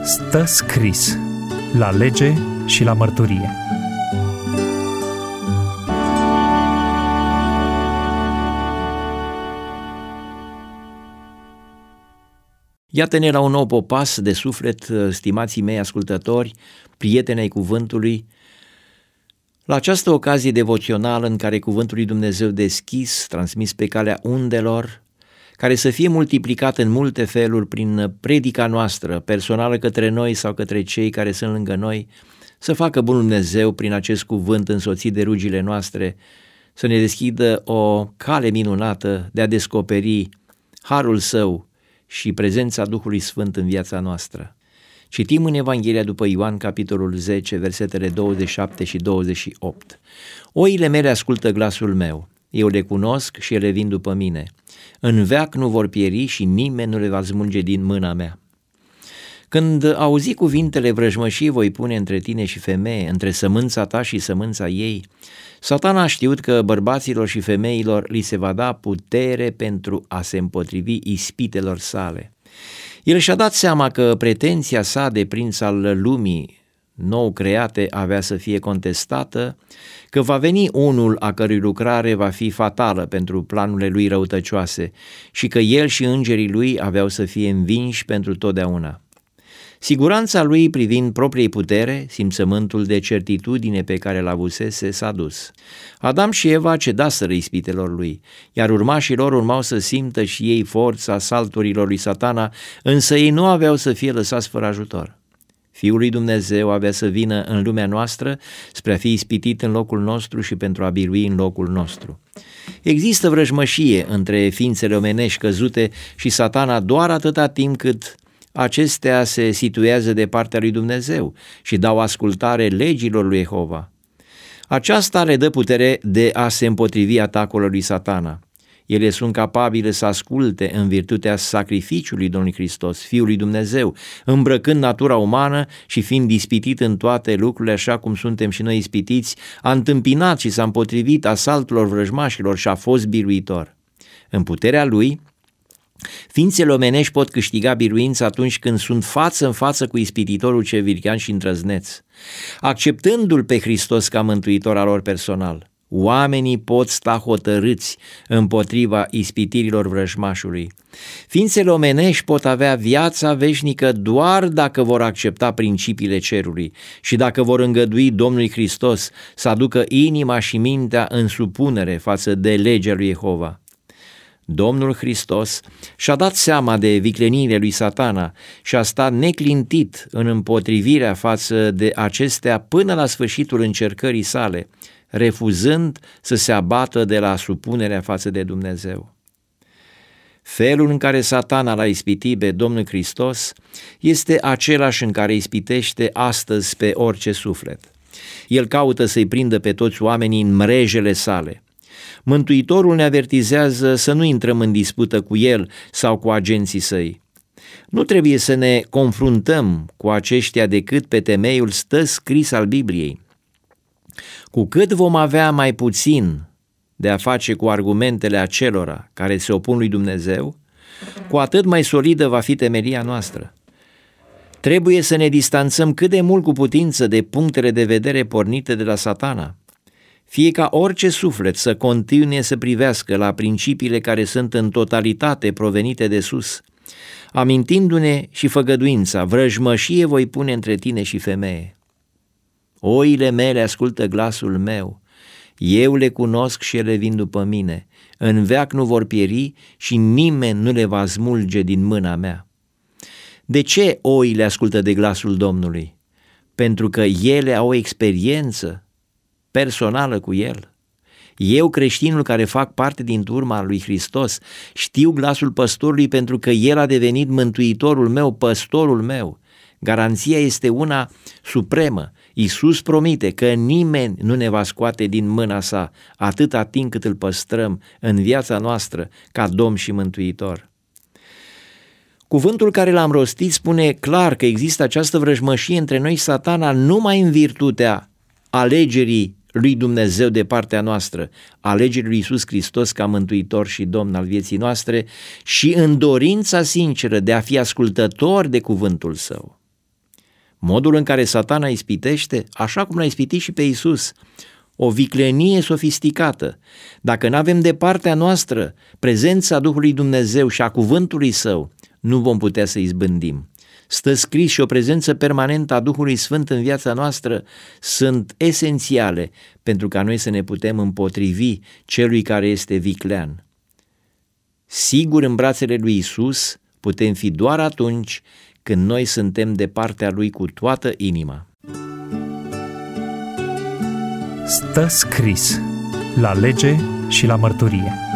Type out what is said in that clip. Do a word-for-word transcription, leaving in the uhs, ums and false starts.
Stă scris la lege și la mărturie. Iată-ne la un nou popas de suflet, stimații mei ascultători, prieteni ai cuvântului, la această ocazie devoțională în care cuvântul lui Dumnezeu deschis, transmis pe calea undelor, care să fie multiplicat în multe feluri prin predica noastră, personală către noi sau către cei care sunt lângă noi, să facă bunul Dumnezeu prin acest cuvânt însoțit de rugile noastre, să ne deschidă o cale minunată de a descoperi harul Său și prezența Duhului Sfânt în viața noastră. Citim în Evanghelia după Ioan, capitolul zece, versetele douăzeci și șapte și douăzeci și opt. Oile mele ascultă glasul meu, eu le cunosc și ele vin după mine. În veac nu vor pieri și nimeni nu le va smulge din mâna mea. Când auzi cuvintele vrăjmășii voi pune între tine și femeie, între sămânța ta și sămânța ei, Satana a știut că bărbaților și femeilor li se va da putere pentru a se împotrivi ispitelor sale. El și-a dat seama că pretenția sa de prinț al lumii nou create avea să fie contestată, că va veni unul a cărui lucrare va fi fatală pentru planurile lui răutăcioase și că el și îngerii lui aveau să fie învinși pentru totdeauna. Siguranța lui privind propriei putere, simțământul de certitudine pe care l-avusese, s-a dus. Adam și Eva cedaseră ispitelor lui, iar urmașii lor urmau să simtă și ei forța asalturilor lui Satana, însă ei nu aveau să fie lăsați fără ajutor. Fiul lui Dumnezeu avea să vină în lumea noastră spre a fi ispitit în locul nostru și pentru a birui în locul nostru. Există vrăjmășie între ființele omenești căzute și Satana doar atâta timp cât acestea se situează de partea lui Dumnezeu și dau ascultare legilor lui Jehova. Aceasta le dă putere de a se împotrivi atacurilor lui Satana. Ele sunt capabile să asculte în virtutea sacrificiului Domnului Hristos, Fiul lui Dumnezeu, îmbrăcând natura umană și fiind ispitit în toate lucrurile așa cum suntem și noi ispitiți, a întâmpinat și s-a împotrivit asalturilor vrăjmașilor și a fost biruitor. În puterea lui, ființele omenești pot câștiga biruință atunci când sunt față în față cu ispititorul cel virgan și îndrăzneț. Acceptându-L pe Hristos ca mântuitor al lor personal, oamenii pot sta hotărâți împotriva ispitirilor vrăjmașului. Ființele omenești pot avea viața veșnică doar dacă vor accepta principiile cerului și dacă vor îngădui Domnului Hristos să aducă inima și mintea în supunere față de legea lui Jehova. Domnul Hristos și-a dat seama de vicleniile lui Satana și a stat neclintit în împotrivirea față de acestea până la sfârșitul încercării sale, refuzând să se abată de la supunerea față de Dumnezeu. Felul în care Satana l-a ispitit pe Domnul Hristos este același în care ispitește astăzi pe orice suflet. El caută să-i prindă pe toți oamenii în mrejele sale. Mântuitorul ne avertizează să nu intrăm în dispută cu el sau cu agenții săi. Nu trebuie să ne confruntăm cu aceștia decât pe temeiul stă scris al Bibliei. Cu cât vom avea mai puțin de a face cu argumentele acelora care se opun lui Dumnezeu, cu atât mai solidă va fi temelia noastră. Trebuie să ne distanțăm cât de mult cu putință de punctele de vedere pornite de la Satana. Fie ca orice suflet să continue să privească la principiile care sunt în totalitate provenite de sus, amintindu-ne și făgăduința, vrăjmășie voi pune între tine și femeie. Oile mele ascultă glasul meu, eu le cunosc și ele vin după mine, în veac nu vor pieri și nimeni nu le va smulge din mâna mea. De ce oile ascultă de glasul Domnului? Pentru că ele au o experiență personală cu El. Eu, creștinul care fac parte din turma lui Hristos, știu glasul păstorului pentru că El a devenit mântuitorul meu, păstorul meu. Garanția este una supremă. Iisus promite că nimeni nu ne va scoate din mâna sa atâta timp cât îl păstrăm în viața noastră ca Domn și Mântuitor. Cuvântul care l-am rostit spune clar că există această vrăjmășie între noi, Satana, numai în virtutea alegerii lui Dumnezeu de partea noastră, alegerii lui Iisus Hristos ca mântuitor și Domn al vieții noastre și în dorința sinceră de a fi ascultători de cuvântul Său. Modul în care Satana ispitește, așa cum l-a ispitit și pe Iisus, o viclenie sofisticată. Dacă nu avem de partea noastră prezența Duhului Dumnezeu și a cuvântului Său, nu vom putea să izbândim. Stă scris și o prezență permanentă a Duhului Sfânt în viața noastră sunt esențiale pentru ca noi să ne putem împotrivi celui care este viclean. Sigur, în brațele lui Iisus putem fi doar atunci când noi suntem de partea Lui cu toată inima. Stă scris la lege și la mărturie.